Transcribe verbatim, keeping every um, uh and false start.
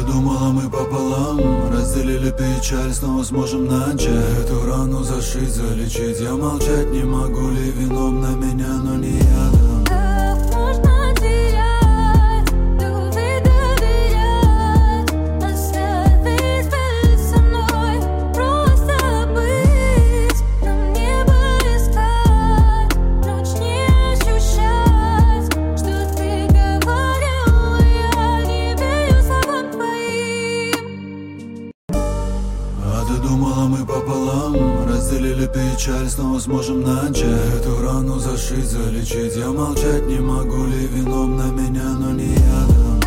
ты думала, мы пополам разделили печаль, снова сможем начать эту рану зашить, залечить. Я молчать не могу, ли вином на меня, но не ядом. Как можно терять, тут и доверять, оставить быть со мной, просто быть, нам небо искать, ночь не ощущать, что ты говорил, я не верю словам твоим. А ты думала, мы пополам разделили печаль, снова сможем начать эту рану зашить, залечить. Я молчать не могу, ли вином на меня, но не ядом.